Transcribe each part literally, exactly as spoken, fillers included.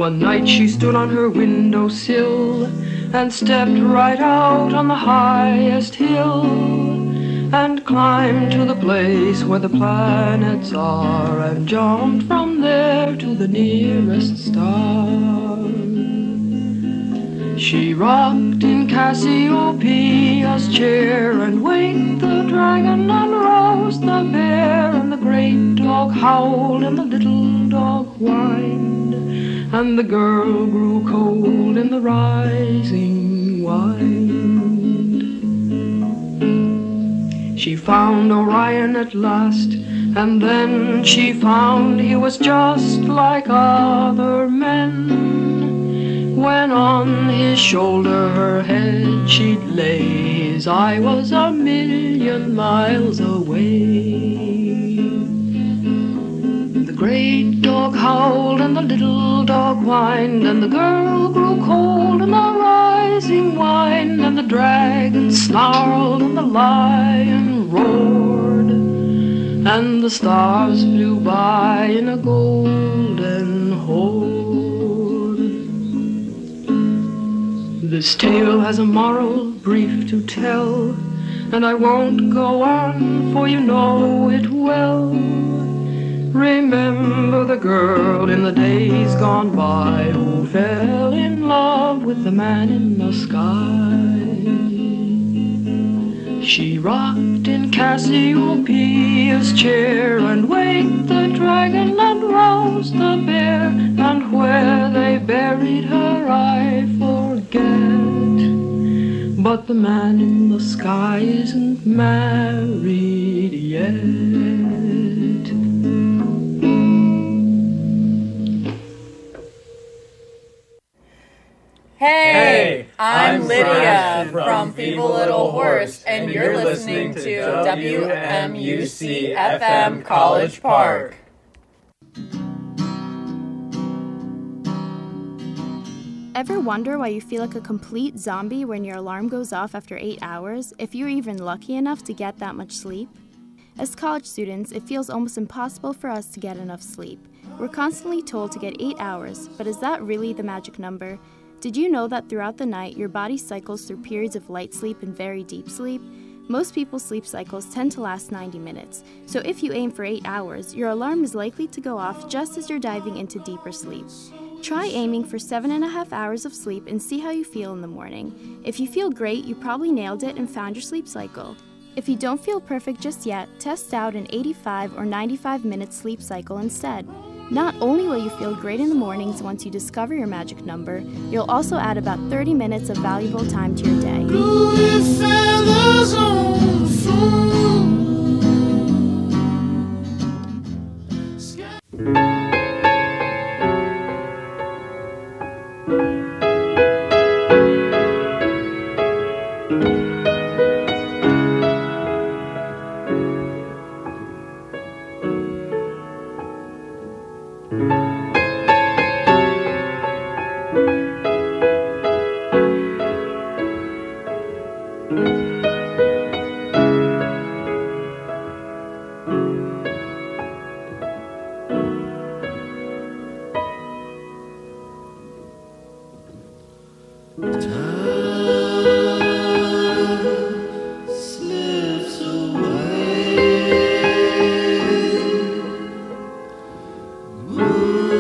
One night she stood on her windowsill and stepped right out on the highest hill and climbed to the place where the planets are and jumped from there to the nearest star. She rocked in Cassiopeia's chair and waked the dragon and roused the bear, and the great dog howled and the little dog whined, and the girl grew cold in the rising wind. She found Orion at last, and then she found he was just like other men. When on his shoulder her head she'd lay, his eye was a million miles away. The great dog howled and the little dog whined, and the girl grew cold in the rising wind, and the dragon snarled and the lion roared, and the stars flew by in a golden horde. This tale has a moral brief to tell, and I won't go on, for you know it well. Remember the girl in the days gone by who fell in love with the man in the sky. She rocked in Cassiopeia's chair and waked the dragon and roused the bear, and where they buried her I forget. But the man in the sky isn't married yet. Hey, I'm Lydia from Feeble Little Horse, and you're listening to W M U C F M College Park. Ever wonder why you feel like a complete zombie when your alarm goes off after eight hours, if you're even lucky enough to get that much sleep? As college students, it feels almost impossible for us to get enough sleep. We're constantly told to get eight hours, but is that really the magic number? Did you know that throughout the night, your body cycles through periods of light sleep and very deep sleep? Most people's sleep cycles tend to last ninety minutes, so if you aim for eight hours, your alarm is likely to go off just as you're diving into deeper sleep. Try aiming for seven and a half hours of sleep and see how you feel in the morning. If you feel great, you probably nailed it and found your sleep cycle. If you don't feel perfect just yet, test out an eighty-five or ninety-five minute sleep cycle instead. Not only will you feel great in the mornings once you discover your magic number, you'll also add about thirty minutes of valuable time to your day. Bluey feathers on the floor. Ooh.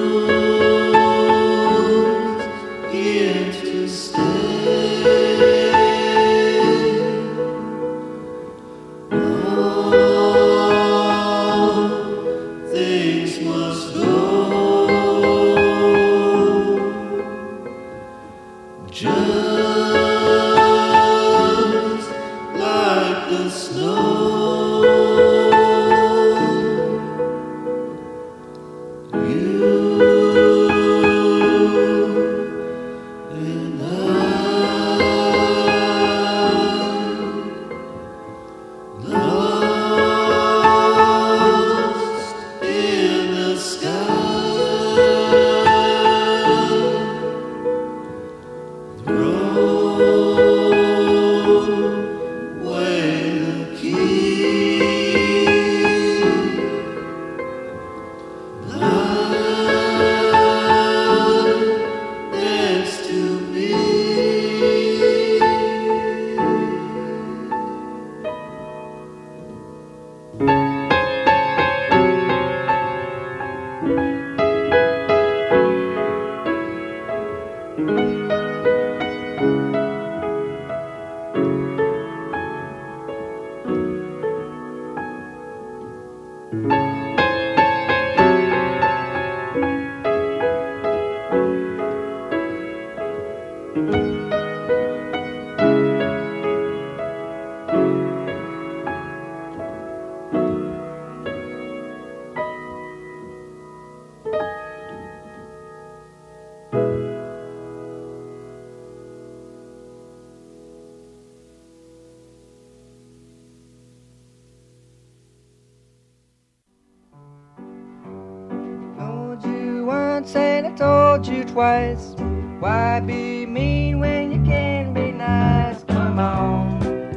once and I told you twice. Why be mean when you can be nice? Come on,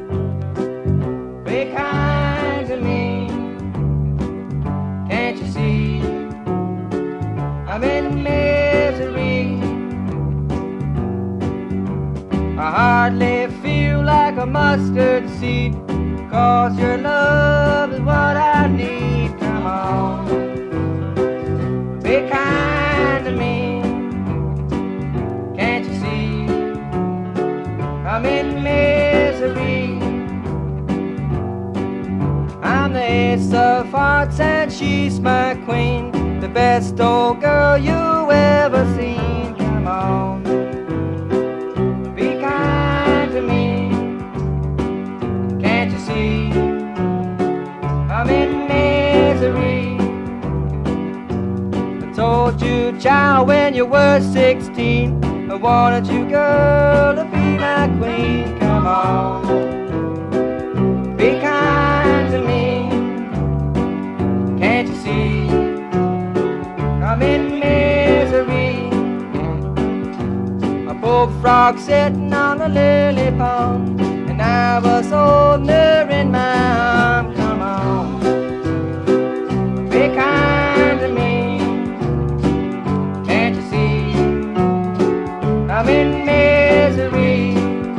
be kind to me. Can't you see I'm in misery? I hardly feel like a mustard seed, 'cause your love is what I need. Come on, be kind to me. Can't you see I'm in misery? I'm the ace of hearts and she's my queen, the best old girl you ever seen. Come on, be kind to me. Can't you see I'm in misery? I told you, child, when you were sixteen, I wanted you, girl, to be my queen. Come on, be kind to me. Can't you see I'm in misery? A bullfrog sitting on a lily pond, and I was holding her in my arm. Come on, be kind to me. Can't you see I'm in misery?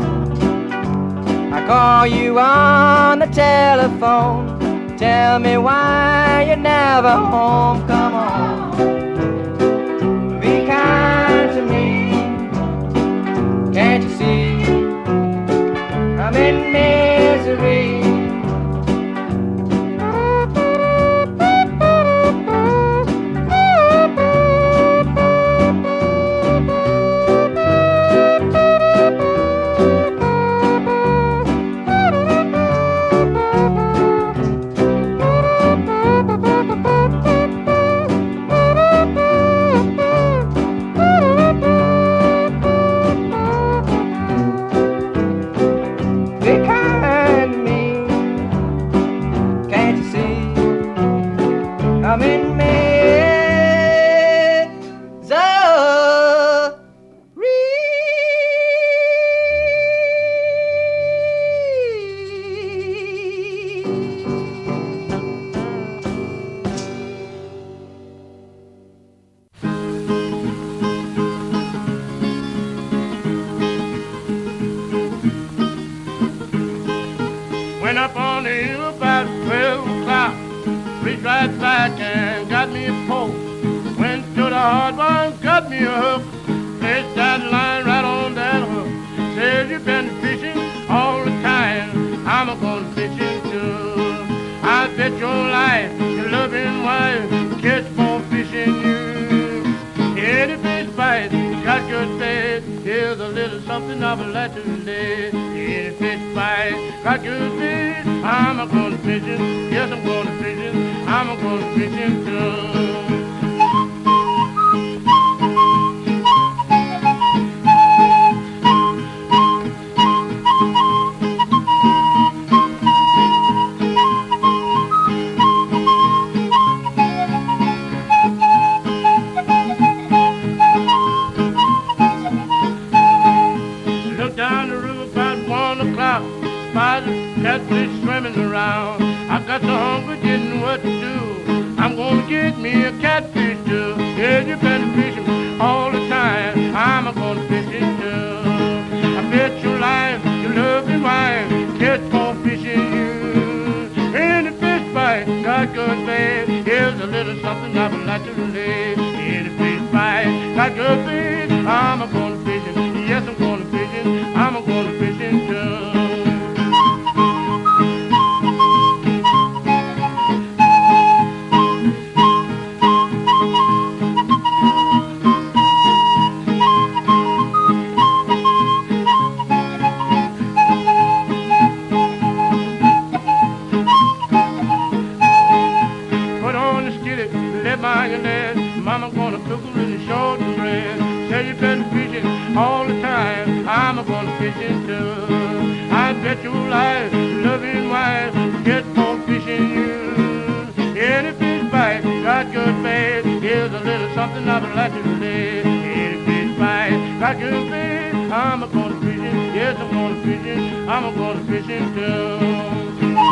I call you on the telephone, tell me why you're never home. Come on, be kind to me. Can't you see I'm in misery? I'm in misery. Went up on the hill about twelve o'clock, reached right back and got me a pole. Went to the hard one, got me a hook, placed that line right on that hook. Says you've been fishing all the time, I'm a-gonna fishing too. I bet your life, your loving wife, catch more fishing you. Any fish bite, got good bait, here's a little something I would like to lay. Any fish bite, got good bait, I'm a-gonna fishing, yes I'm gonna fishing, I'm a-gonna fishing too. Catfish swimming around, I got so hungry, didn't know what to do. I'm gonna get me a catfish too. Yeah, you've been fishing all the time, I'm gonna fish it too. I bet your life, your loving wife, catch more fish in you. Any fish bite, got good bait, here's a little something I would like to lay. Any fish bite, got good bait, I'm gonna fish it. Yes, I'm gonna fish it, I'm gonna fish it too. Mama gonna cook her in the shortbread. Say you've been fishing all the time, I'm gonna fishing too. I bet your life, loving wife, get more fish in you. Any fish bite, got good faith. Here's a little something I would like to say. Hey, fish fight, got good faith. I'm a gonna fishing, yes, I'm gonna fishing. I'm a gonna fishing too.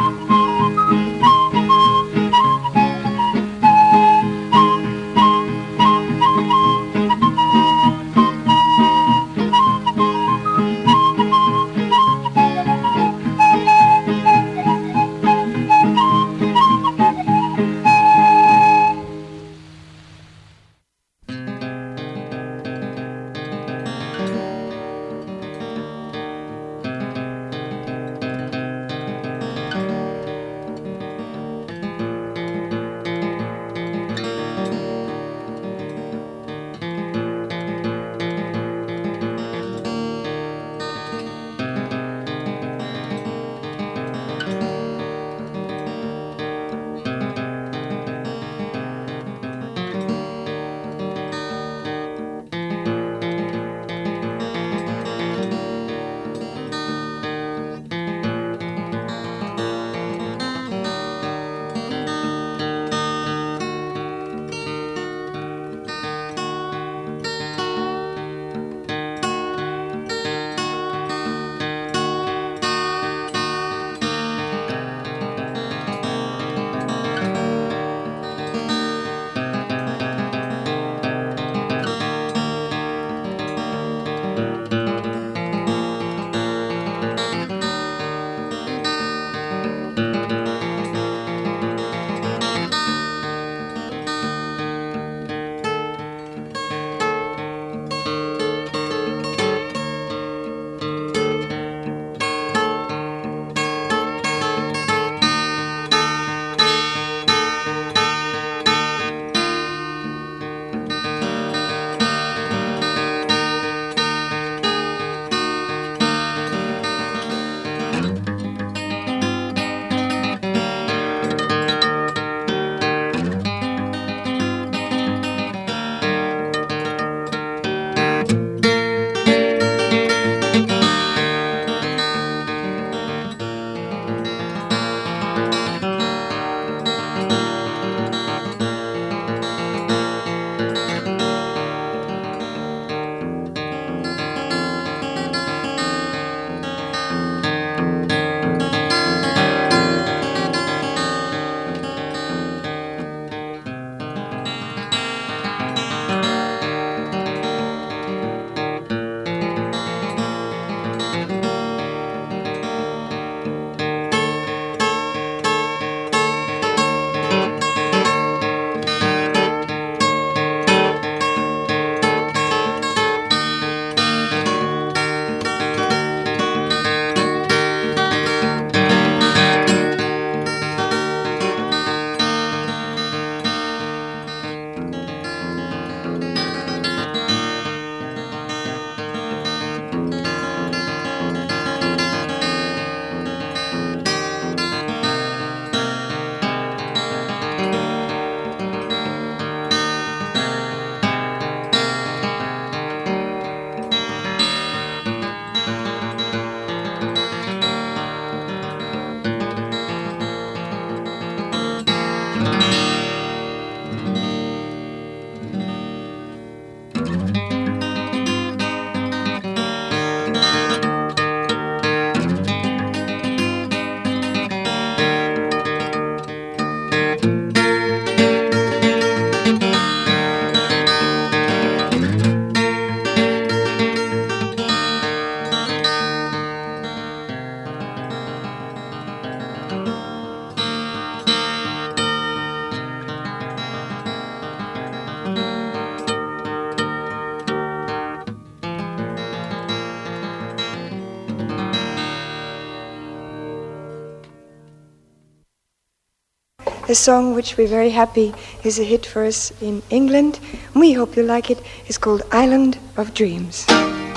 A song which we're very happy is a hit for us in England. We hope you like it. It's called Island of Dreams.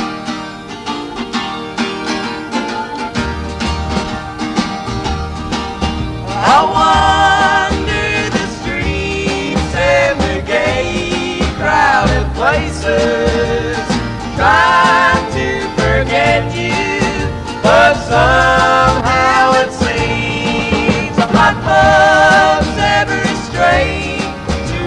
I wander the streets and the gay, crowded places, trying to forget you, but somehow it seems my love's ever strayed to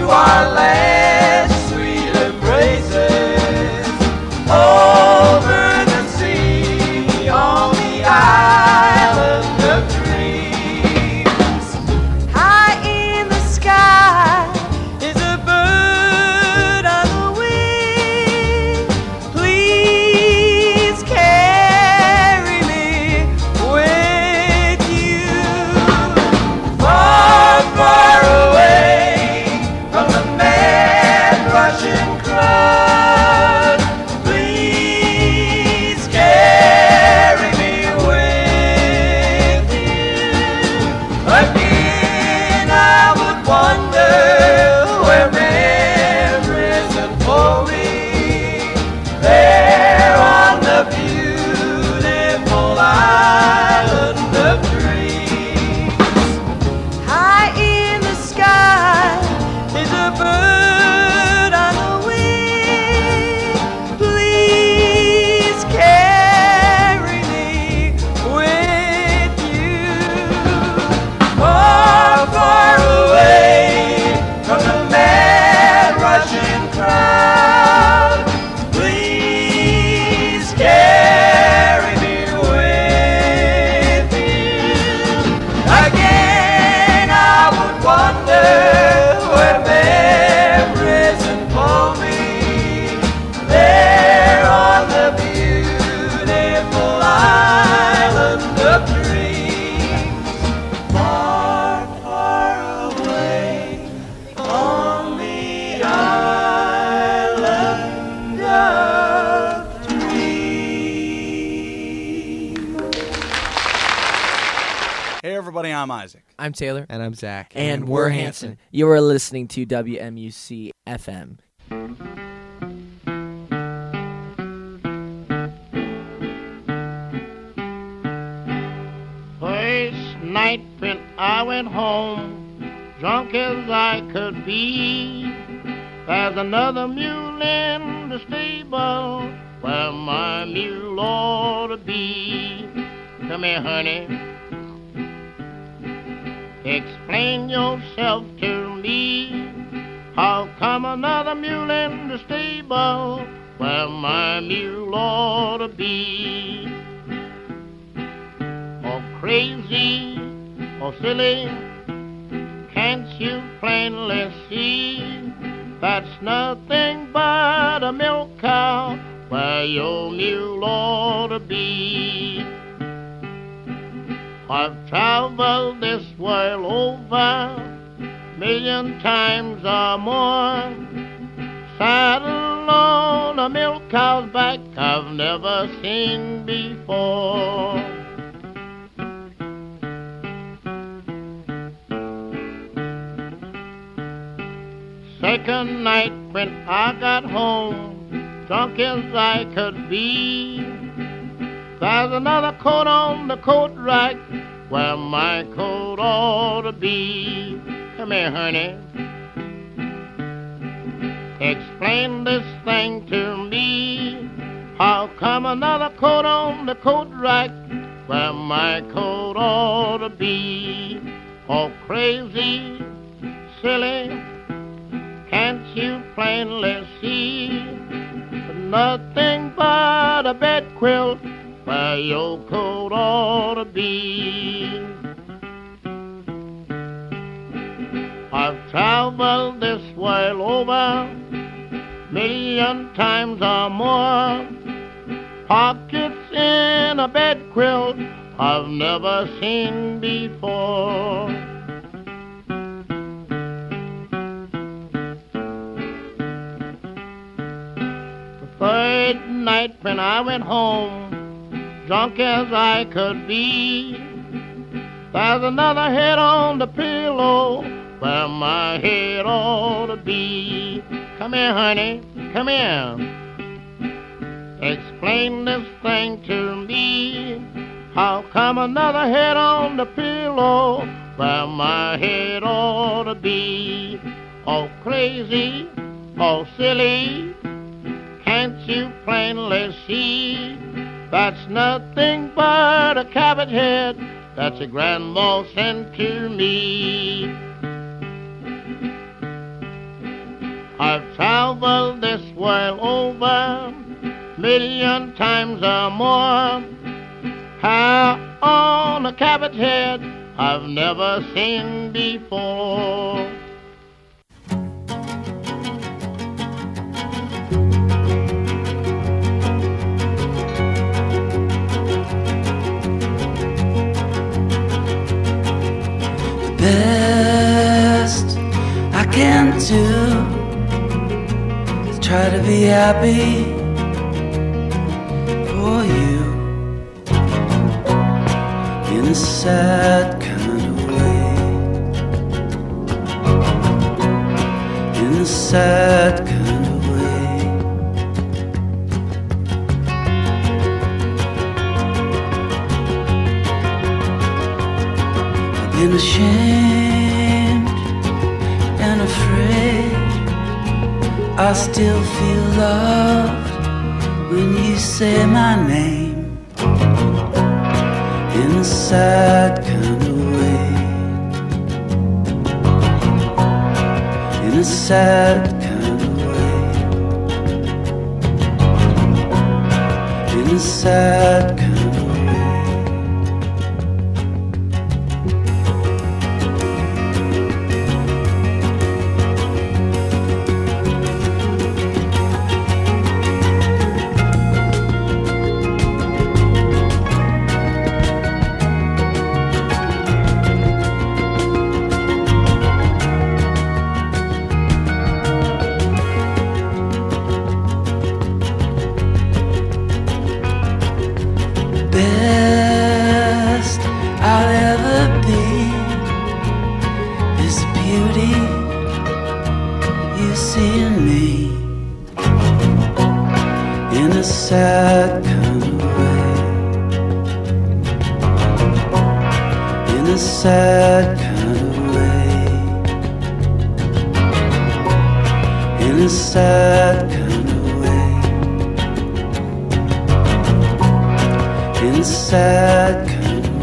everybody. I'm Isaac. I'm Taylor. And I'm Zach. And, and we're Hanson. You are listening to W M U C F M. First night when I went home, drunk as I could be, there's another mule in the stable where my mule ought to be. Come here, honey. Explain yourself to me. How come another mule in the stable where my mule ought to be? Oh, crazy, oh, silly, can't you plainly see that's nothing but a milk cow where your mule ought to be? I've traveled this world over million times or more, saddled on a milk cow's back I've never seen before. Second night when I got home, drunk as I could be, there's another coat on the coat rack where my coat ought to be. Come here, honey. Explain this thing to me. How come another coat on the coat rack where my coat ought to be? Oh, crazy, silly, can't you plainly see nothing but a bed quilt where your coat ought to be? I've traveled this world over million times or more, pockets in a bed quilt I've never seen before. The third night when I went home, drunk as I could be, there's another head on the pillow where my head ought to be. Come here, honey, come here. Explain this thing to me. How come another head on the pillow where my head ought to be? Oh, crazy, oh, silly, can't you plainly see that's nothing but a cabot head that your grandma sent to me? I've traveled this world over million times or more, hair on a cabot head I've never seen before. The best I can do, try to be happy for you in a sad kind of way, in a sad kind of way. I've been ashamed and afraid, I still feel loved when you say my name in a sad kind of way, in a sad kind of way, in a sad kind of way. and me in a sad kind of way, in a sad kind of way, in a sad kind of way, in a sad kind of way.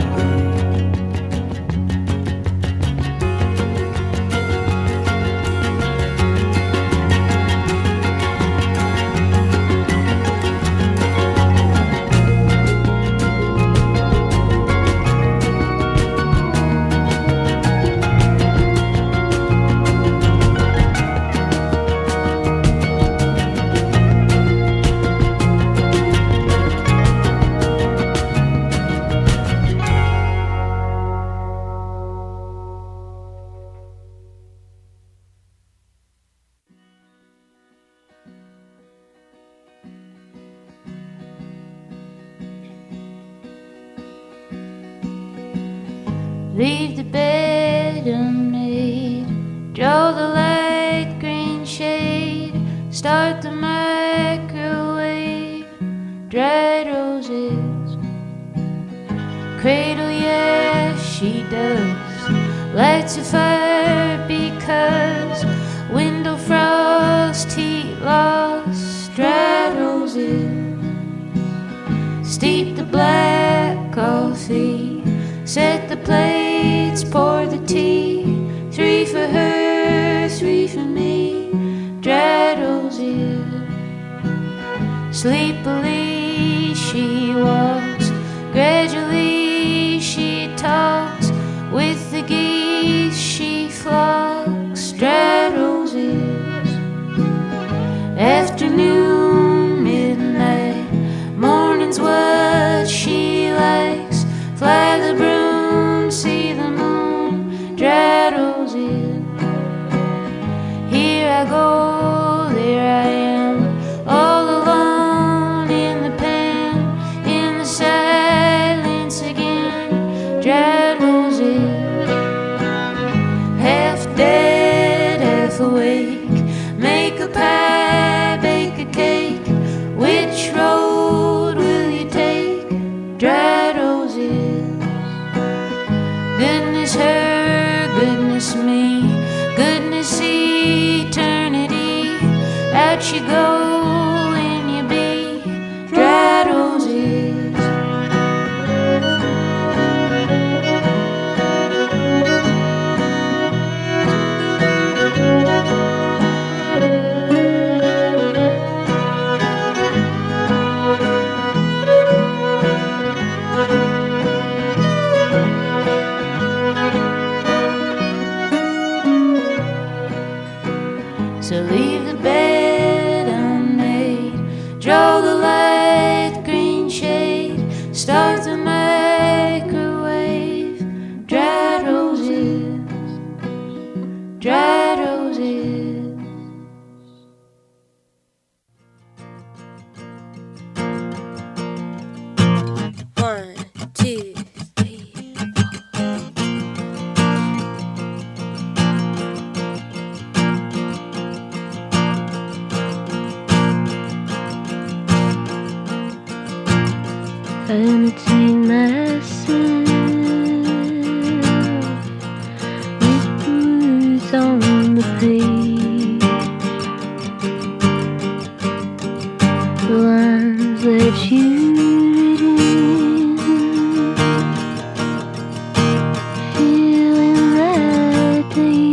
Leave the bed unmade, draw the light green shade, start the microwave, dried roses. Cradle, yeah, she does, lights a fire because window frost, heat loss, dried roses. Steep the black coffee, set the plates, pour the tea. Three for her, three for me. Dried roses. Sleepily she walks, gradually she talks. With the geese she flocks. Dried roses. Afternoon, midnight, morning's what she likes. Fly the broom, see the moon, dried roses. Here I go, there I am, all alone in the pen, in the silence again, dried roses. Half dead, half awake, make a pie, bake a cake. Which road will you take? Dried roses. Goodness her, goodness me, goodness eternity. Out you go and you be dried roses. So leave the bed unmade, draw the light green shade, start the microwave, dried roses, dried roses. One, two, three, Entertain myself with words on the page, the lines that you written, feeling that day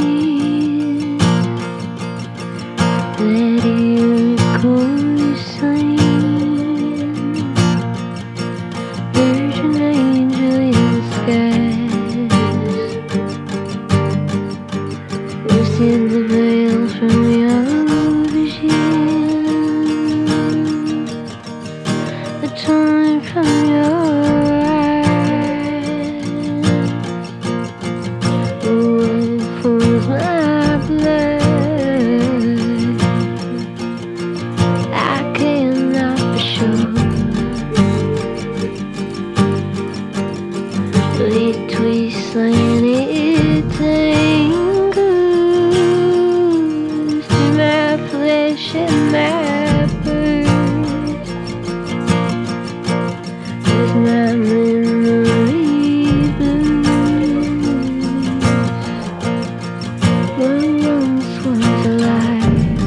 that you're coursing. Virgin angel, flashing my purse with my memory blues. One once was alive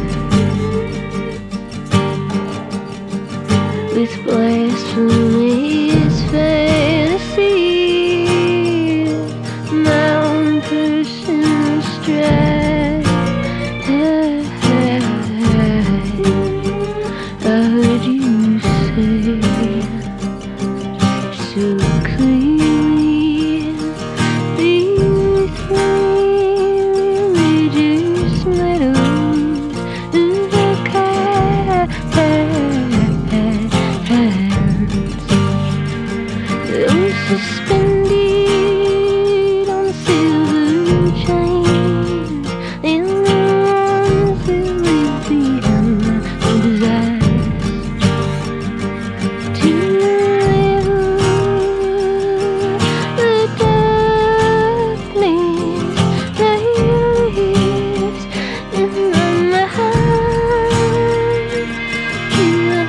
with blasphemy's fantasy, my own personal strife. I heard you say so clearly, be with me, religious meadows in the hands, those suspended on silver chains, in the ones that live beyond my desires. To the darkness that lives in my mind. To the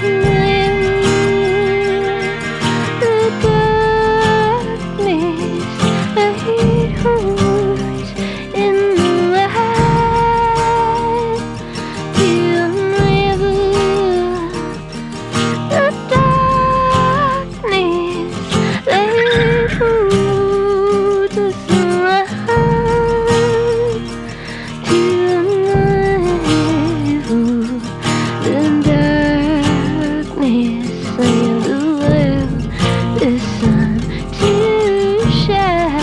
darkness that holds in the light. To unravel the darkness that holds us alive. To unravel the darkness and allow the sun to shine.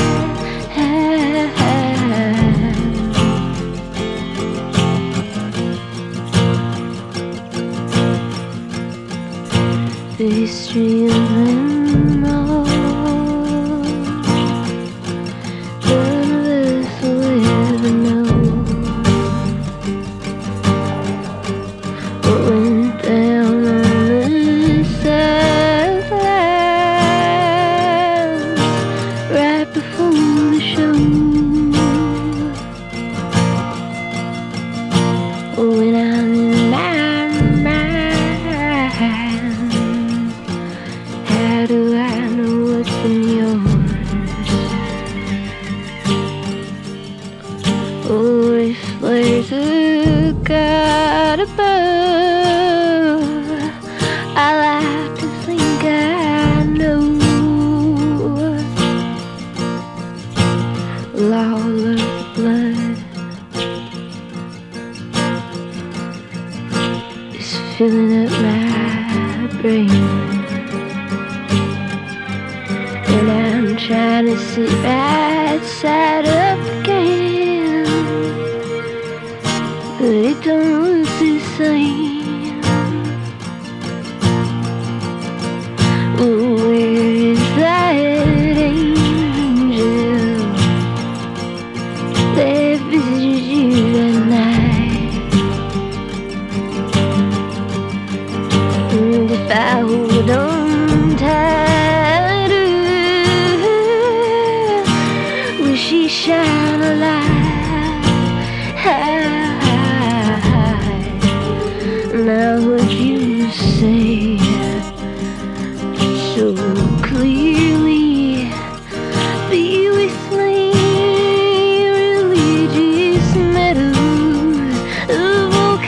The history of them all, none of us will ever know what went down on the sidelines right before the show. When I'm in my mind, how do I know what's in yours? Oh, if there's a God above, I like to think I know. Law of blood is filling up my brain, and I'm trying to sit right side up again, but it don't look the same. Where is that angel that visited you at night? And if I hold on tighter, will she shine a light? Now would you say so clearly, be with me, religious meadows of all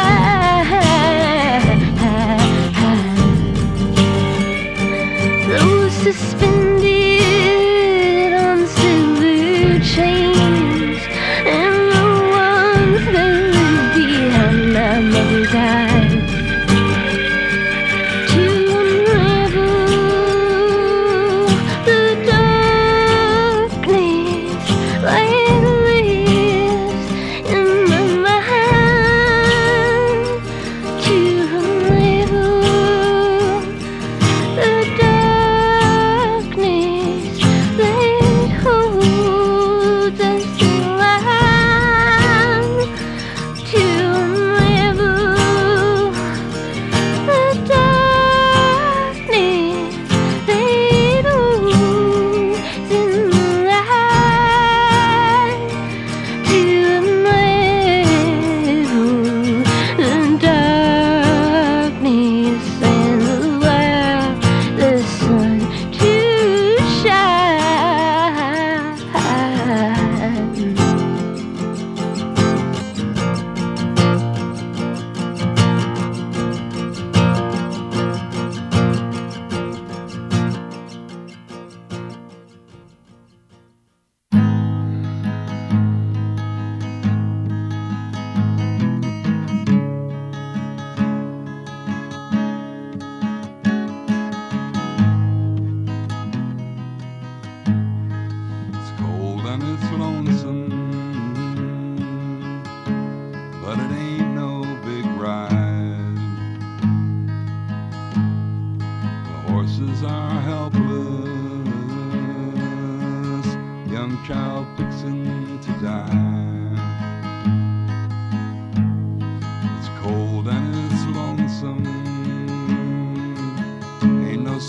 kinds, those suspended on silver chains, and the ones that live behind my mother's eyes. To unravel the darkness that lives in my mind. To unravel the darkness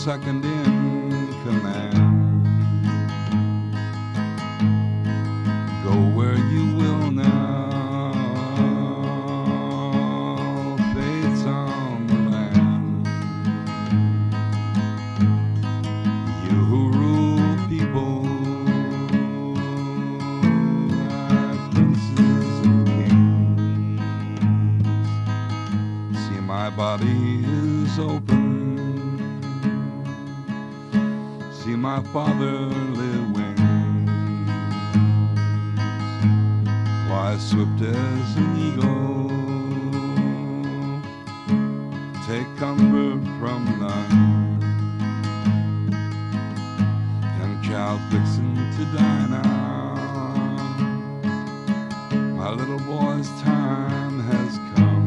second in command. Go where you will now, fate's on the land. You who rule people like princes and kings, see my body is open. See my fatherly wings fly swift as an eagle. Take comfort from none. Young child fixing to die now. My little boy's time has come.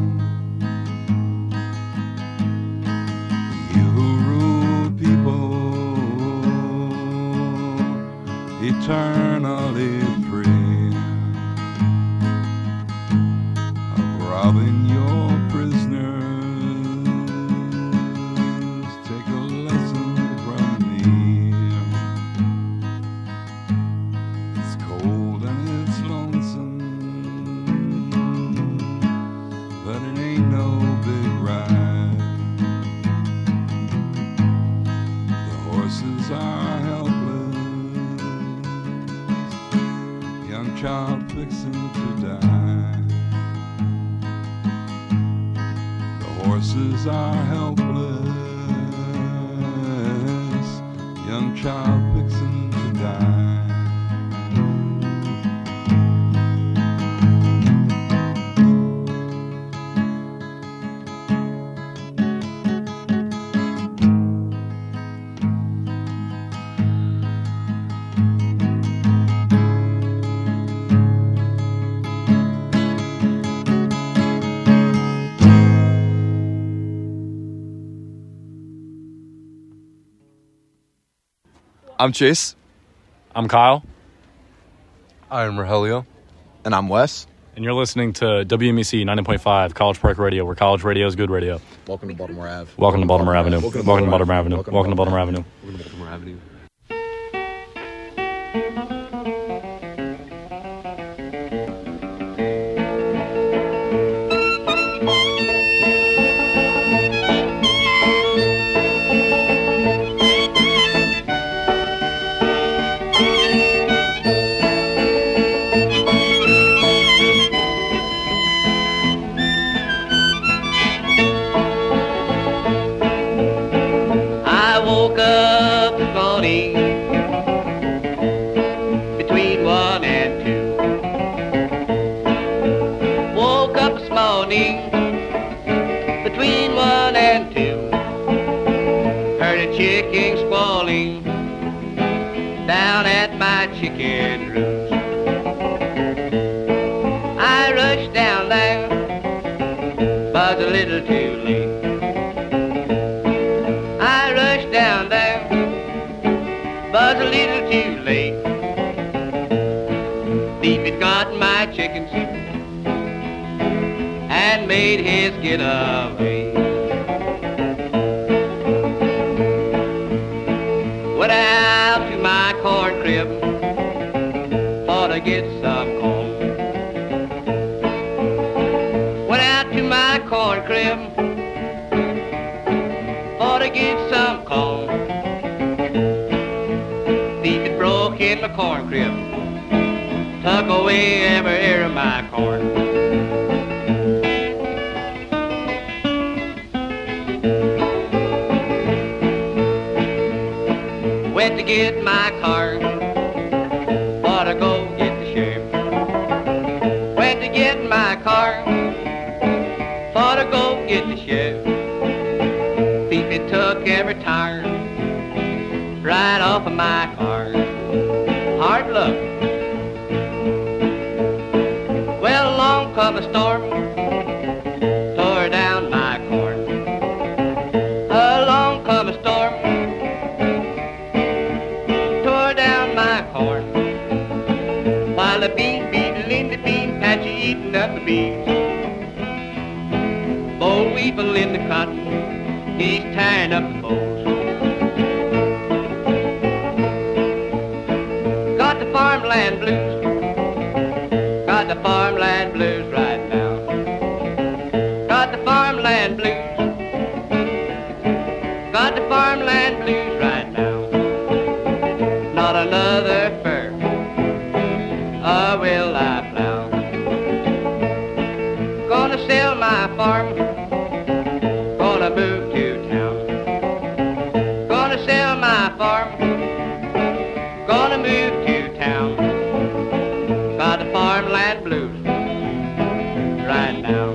You who rule people eternally free of robbing your prisoners, take a lesson from me. It's cold and it's lonesome, but it ain't no big ride. The horses are helpless, young child fixing to die. The horses are helpless, young child fixing to die. I'm Chase. I'm Kyle. I'm Rogelio. And I'm Wes. And you're listening to W M E C ninety point five College Park Radio, where college radio is good radio. Welcome to Baltimore Ave. Welcome to Baltimore Avenue. Welcome to Baltimore Avenue. Welcome to Baltimore Avenue. Welcome to Baltimore Avenue. Chicken roost. I rushed down there, but a little too late. I rushed down there, but a little too late. Thief had gotten my chickens and made his getaway. Went out to my corn crib to get some corn. Went out to my corn crib for to get some corn. Thief had broke in my corn crib, took away every ear of my corn. Went to get my car for to go get the sheriff. Went to get my car for to go get the sheriff. Thief had took every tire right off of my car. Hard luck. Well, along come a storm, tore down my corn. Along come a storm, tore down my corn. While the bean beetle in the bean patch eating up the beans. Boll weevil in the cotton, he's tying up the bowls. farmland blues. Got the farmland blues right now. Got the farmland blues. Got the farmland blues right now. Not another fur, or will I plow. Gonna sell my farm, gonna move to town. Gonna sell my farm, gonna move to town. Got the farmland blues right now.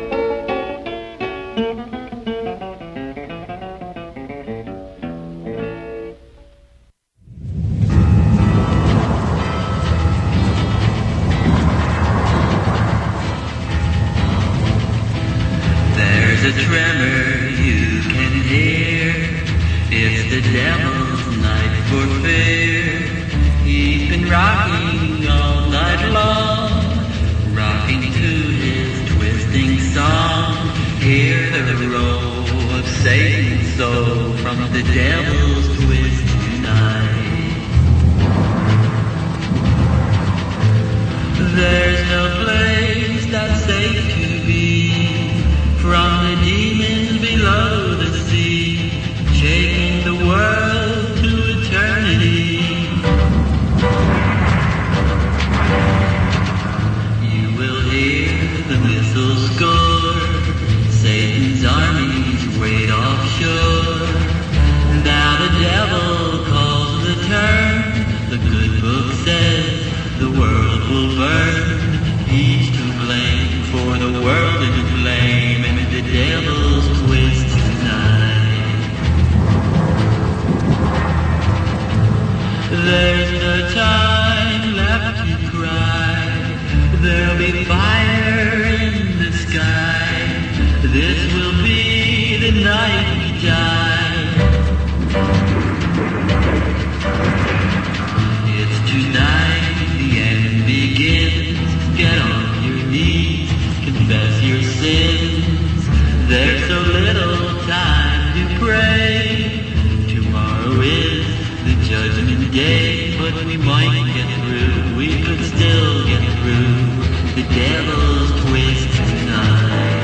There's a tremor you can hear. It's the devil's night for fear. He's been rocking all night long, rocking to his twisting song. Hear the roll of Satan's soul from the devil's twist tonight. There's no place that's safe to be from the demons below the sea, shaking the world to eternity. You will hear the missiles score, Satan's armies wait offshore. Now the devil calls the turn, the good book says the world will burn. He's to blame for the world in flame and the devil's twist tonight. There's no time left to cry. There'll be fire in the sky. This will be the night we die. It's tonight the end begins. Get on your knees, confess your sins. There's so little time to pray. Tomorrow is the judgment day, but we might get through. We could still get through the devil's twist tonight.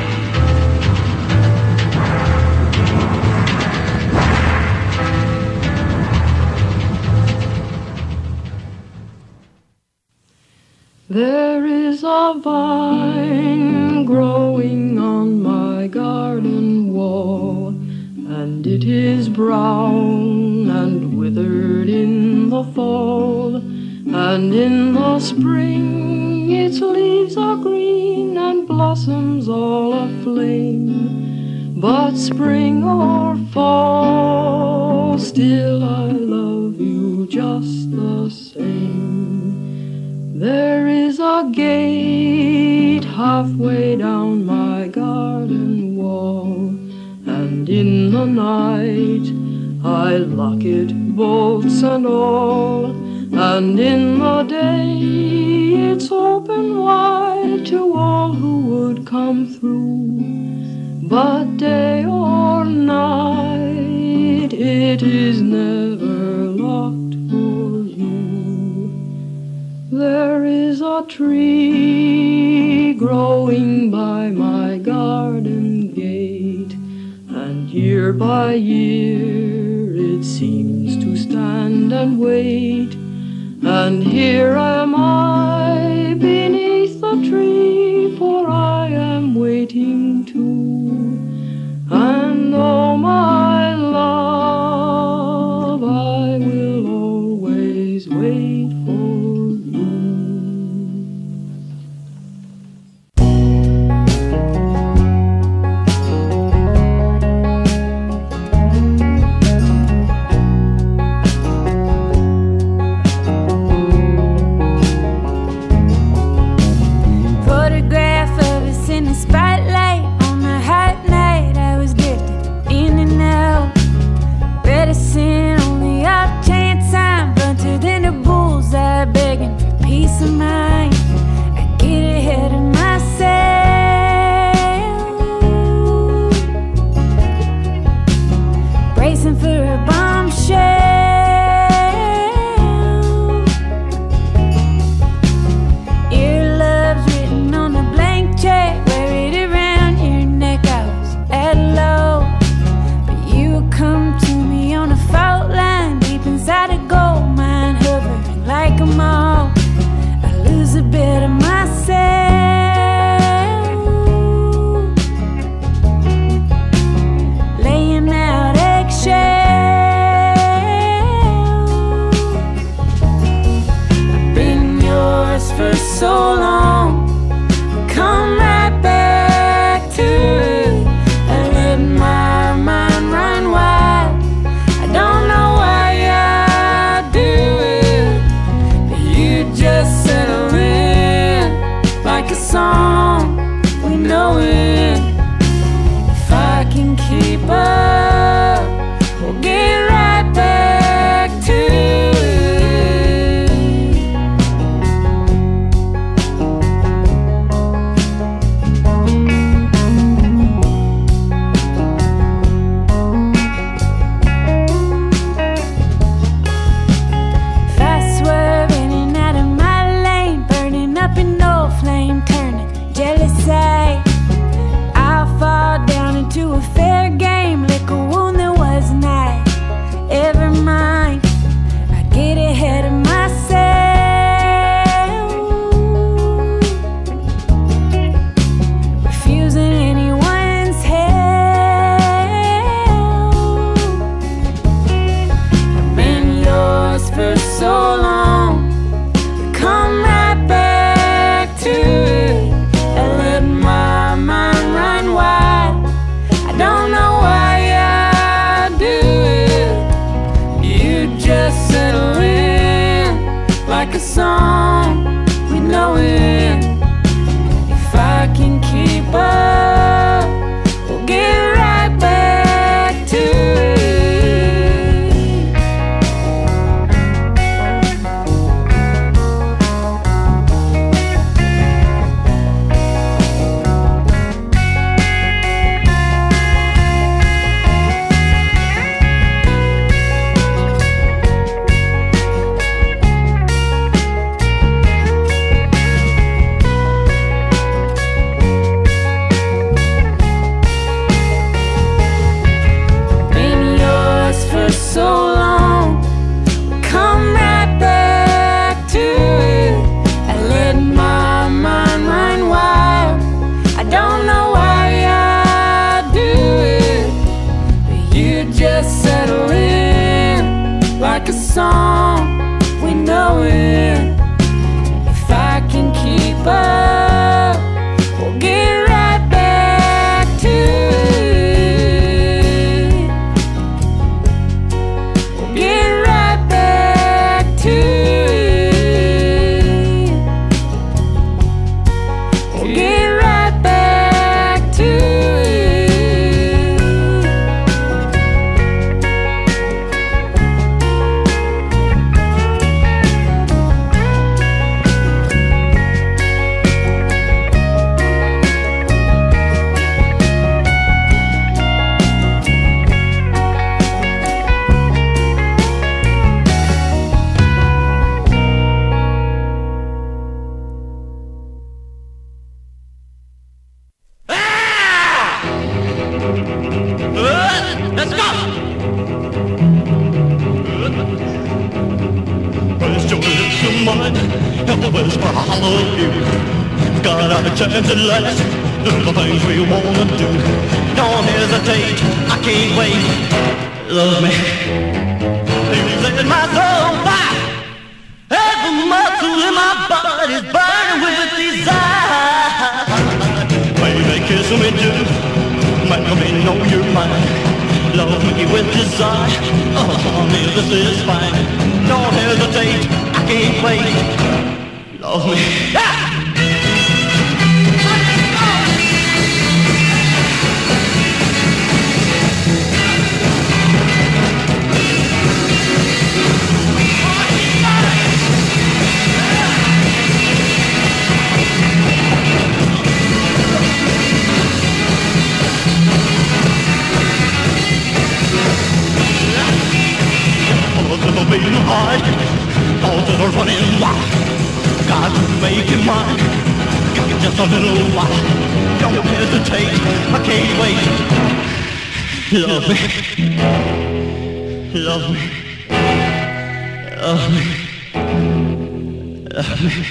There is a vine growing on my garden wall, and it is brown and withered in the fall, and in the spring its leaves are green and blossoms all aflame. But spring or fall, still I love you just the same. There is a gate halfway down my garden wall, and in the night I lock it, bolts and all, and in the day it's open wide to all who would come through. But day or night it is never locked for you. There is a tree growing by my garden gate, and year by year it seems to stand and wait. And here am I beneath the tree, for I am waiting too. And oh my love, I will always wait for you. For a song, we know it. If I can keep up, we'll get right back to it. We'll get right back to it. We'll get right back to it. Let's go! Where's your little mind? And where's my hollow you? Got a chance at last. Do the things we wanna do. Don't hesitate, I can't wait. Love me. You set my soul fire. Every muscle in my body's burning with desire. Baby, kiss me too. Make me know you're mine. Love me with desire. Oh, honey, this is fine. Don't hesitate, I can't wait. Love me. Ah! Beating hard, thoughts that are running wild. Got to make it mine. Give me just a little while. Don't hesitate, I can't wait. Love me, love me, love me, love me.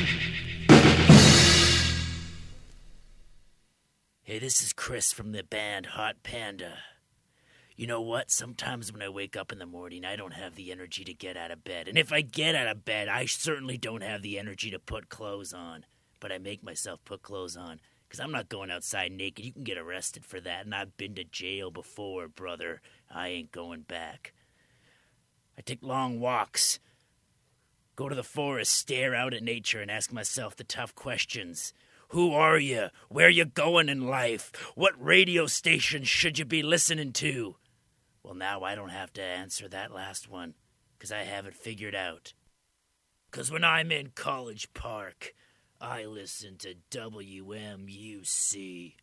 Hey, this is Chris from the band Hot Panda. You know what? Sometimes when I wake up in the morning, I don't have the energy to get out of bed. And if I get out of bed, I certainly don't have the energy to put clothes on. But I make myself put clothes on, because I'm not going outside naked. You can get arrested for that, and I've been to jail before, brother. I ain't going back. I take long walks, go to the forest, stare out at nature, and ask myself the tough questions. Who are you? Where you going in life? What radio station should you be listening to? Well, now I don't have to answer that last one, because I have it figured out. Because when I'm in College Park, I listen to W M U C.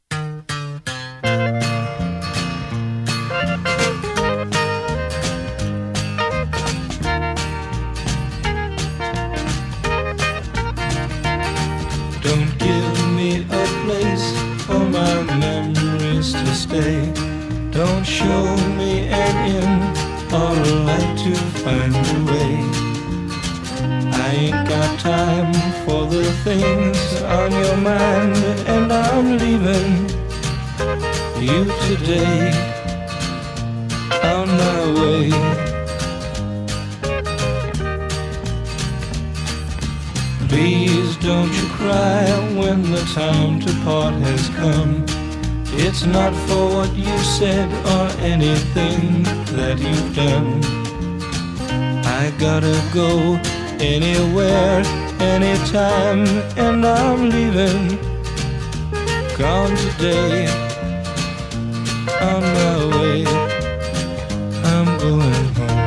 Don't give me a place for my memories to stay. Don't show me an end or a light to find a way. I ain't got time for the things on your mind, and I'm leaving you today on my way. Please don't you cry when the time to part has come. It's not for what you said or anything that you've done. I gotta go anywhere, anytime, and I'm leaving, gone today, on my way, I'm going home.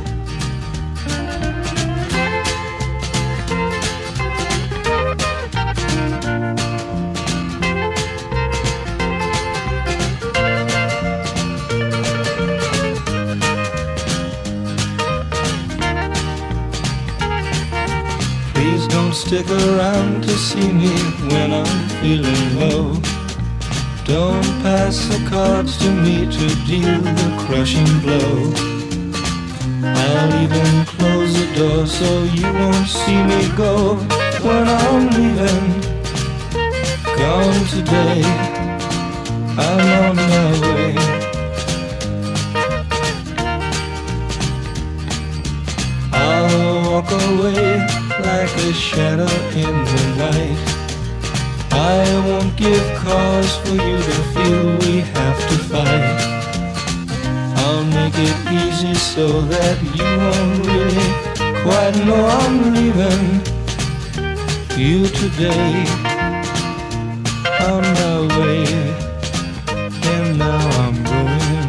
Stick around to see me when I'm feeling low. Don't pass the cards to me to deal the crushing blow. I'll even close the door so you won't see me go when I'm leaving, gone today, I'm on my way. a shadow in the night. I won't give cause for you to feel we have to fight. I'll make it easy so that you won't really quite know I'm leaving you today. On my way, and now I'm going.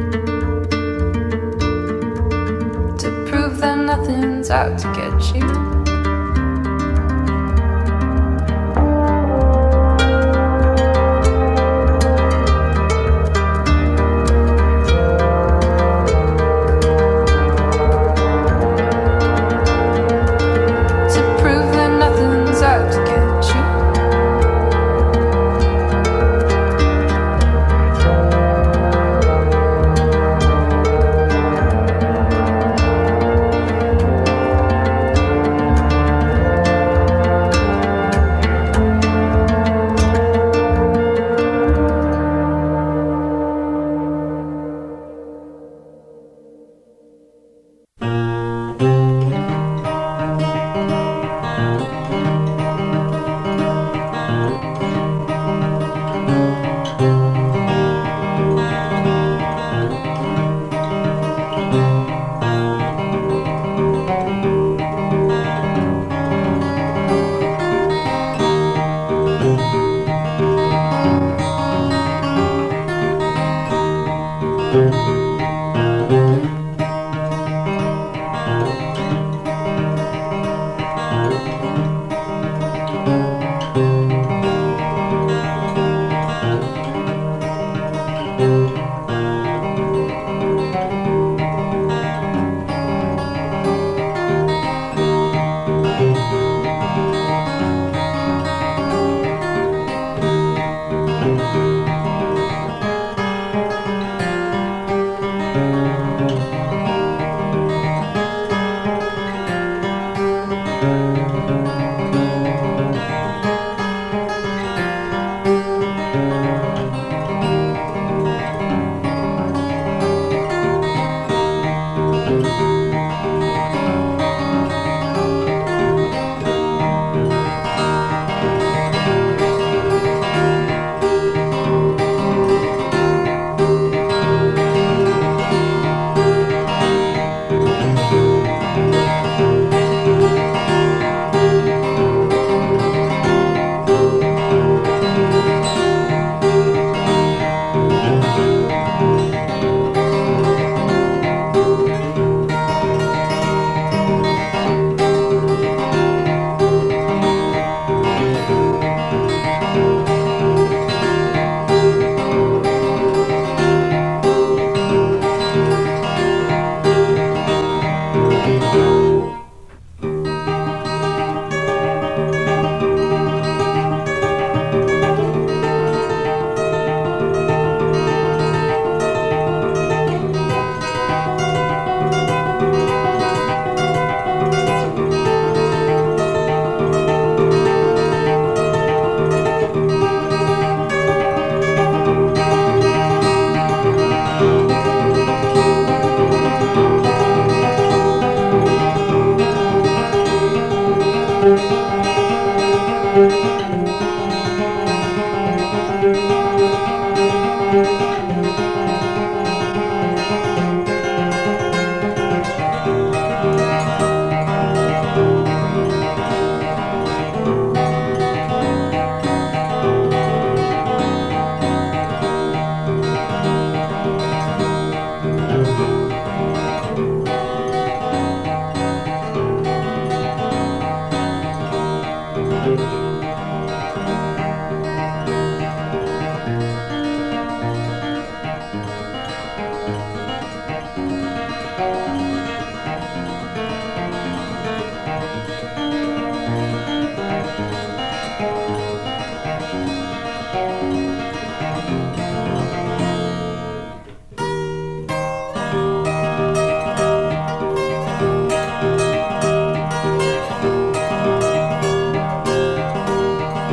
Out to get you.